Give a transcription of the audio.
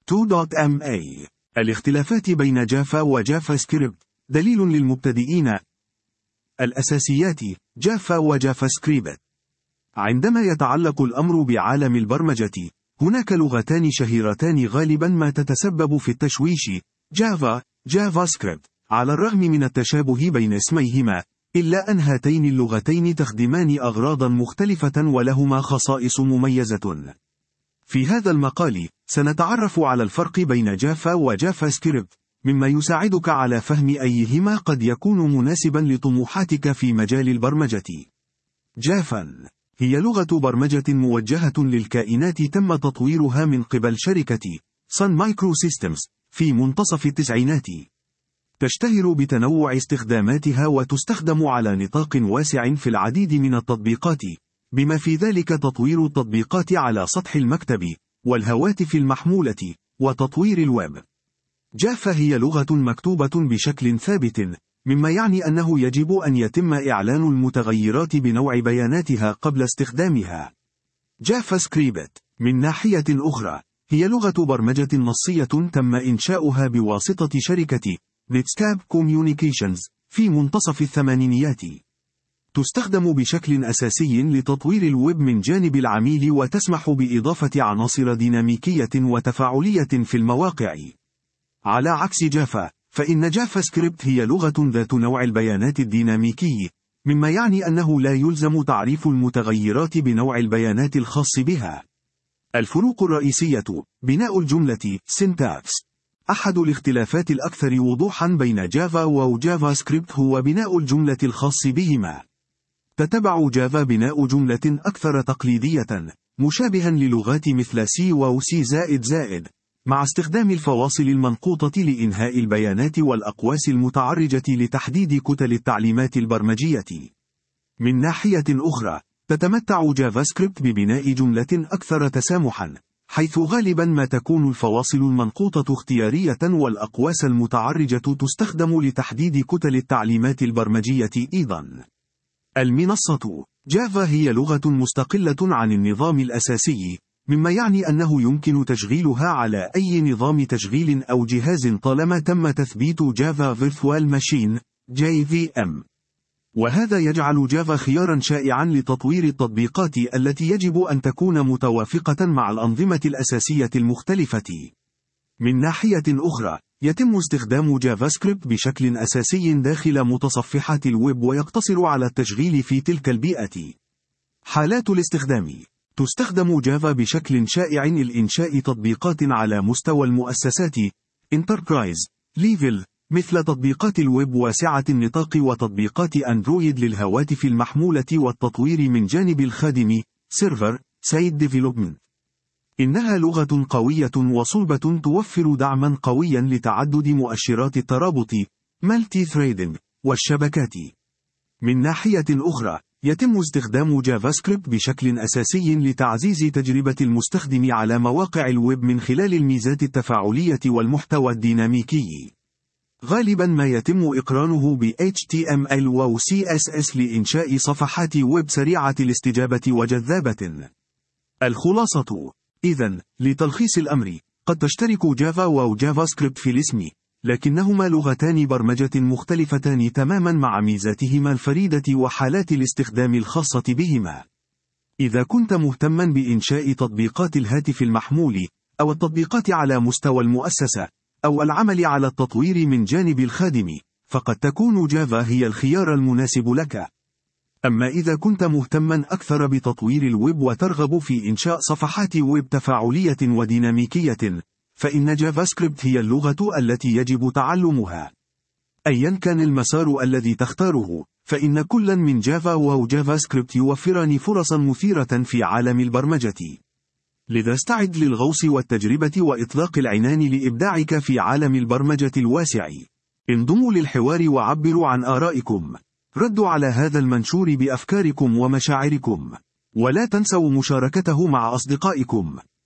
2.MA الاختلافات بين جافا وجافا سكريبت دليل للمبتدئين. الأساسيات جافا وجافا سكريبت. عندما يتعلق الأمر بعالم البرمجة، هناك لغتان شهيرتان غالبا ما تتسبب في التشويش: جافا سكريبت، على الرغم من التشابه بين اسميهما، إلا أن هاتين اللغتين تخدمان أغراضا مختلفة ولهما خصائص مميزة. في هذا المقال سنتعرف على الفرق بين جافا وجافا سكريبت، مما يساعدك على فهم أيهما قد يكون مناسبا لطموحاتك في مجال البرمجة. جافا هي لغة برمجة موجهة للكائنات تم تطويرها من قبل شركة سان مايكرو سيستمز في منتصف التسعينات. تشتهر بتنوع استخداماتها وتستخدم على نطاق واسع في العديد من التطبيقات، بما في ذلك تطوير التطبيقات على سطح المكتب والهواتف المحمولة وتطوير الويب. جافا هي لغة مكتوبة بشكل ثابت، مما يعني أنه يجب أن يتم إعلان المتغيرات بنوع بياناتها قبل استخدامها. جافا سكريبت من ناحية أخرى هي لغة برمجة نصية تم إنشاؤها بواسطة شركة نيتسكاب كوميونيكيشنز في منتصف الثمانينيات. تستخدم بشكل أساسي لتطوير الويب من جانب العميل، وتسمح بإضافة عناصر ديناميكية وتفاعلية في المواقع. على عكس جافا، فإن جافا سكريبت هي لغة ذات نوع البيانات الديناميكي، مما يعني أنه لا يلزم تعريف المتغيرات بنوع البيانات الخاص بها. الفروق الرئيسية: بناء الجملة syntax. أحد الاختلافات الأكثر وضوحا بين جافا وجافا سكريبت هو بناء الجملة الخاص بهما. تتبع جافا بناء جملة أكثر تقليدية، مشابها للغات مثل C و C++، مع استخدام الفواصل المنقوطة لإنهاء البيانات والأقواس المتعرجة لتحديد كتل التعليمات البرمجية. من ناحية أخرى، تتمتع جافا سكريبت ببناء جملة أكثر تسامحا، حيث غالبا ما تكون الفواصل المنقوطة اختيارية والأقواس المتعرجة تستخدم لتحديد كتل التعليمات البرمجية أيضا. المنصة: جافا هي لغة مستقلة عن النظام الأساسي، مما يعني أنه يمكن تشغيلها على أي نظام تشغيل أو جهاز طالما تم تثبيت جافا فيرتوال ماشين (JVM). وهذا يجعل جافا خيارا شائعا لتطوير التطبيقات التي يجب أن تكون متوافقة مع الأنظمة الأساسية المختلفة. من ناحية أخرى، يتم استخدام جافا سكريبت بشكل أساسي داخل متصفحات الويب، ويقتصر على التشغيل في تلك البيئة. حالات الاستخدام: تستخدم جافا بشكل شائع لإنشاء تطبيقات على مستوى المؤسسات Enterprise Level، مثل تطبيقات الويب واسعة النطاق وتطبيقات أندرويد للهواتف المحمولة، والتطوير من جانب الخادم Server Side Development. إنها لغة قوية وصلبة توفر دعما قويا لتعدد مؤشرات الترابط Multi-threading والشبكات. من ناحية أخرى، يتم استخدام جافا سكريبت بشكل أساسي لتعزيز تجربة المستخدم على مواقع الويب من خلال الميزات التفاعلية والمحتوى الديناميكي. غالبا ما يتم إقرانه ب HTML و CSS لإنشاء صفحات ويب سريعة الاستجابة وجذابة. الخلاصة: إذن، لتلخيص الأمر، قد تشترك جافا وجافا سكريبت في الاسم، لكنهما لغتان برمجة مختلفتان تماما مع ميزاتهما الفريدة وحالات الاستخدام الخاصة بهما. إذا كنت مهتما بإنشاء تطبيقات الهاتف المحمول، أو التطبيقات على مستوى المؤسسة، أو العمل على التطوير من جانب الخادم، فقد تكون جافا هي الخيار المناسب لك. أما إذا كنت مهتما أكثر بتطوير الويب وترغب في إنشاء صفحات ويب تفاعلية وديناميكية، فإن جافا سكريبت هي اللغة التي يجب تعلمها. أيا كان المسار الذي تختاره، فإن كلا من جافا وجافا سكريبت يوفران فرصا مثيرة في عالم البرمجة. لذا استعد للغوص والتجربة وإطلاق العنان لإبداعك في عالم البرمجة الواسع. انضموا للحوار وعبروا عن آرائكم. ردوا على هذا المنشور بأفكاركم ومشاعركم، ولا تنسوا مشاركته مع أصدقائكم.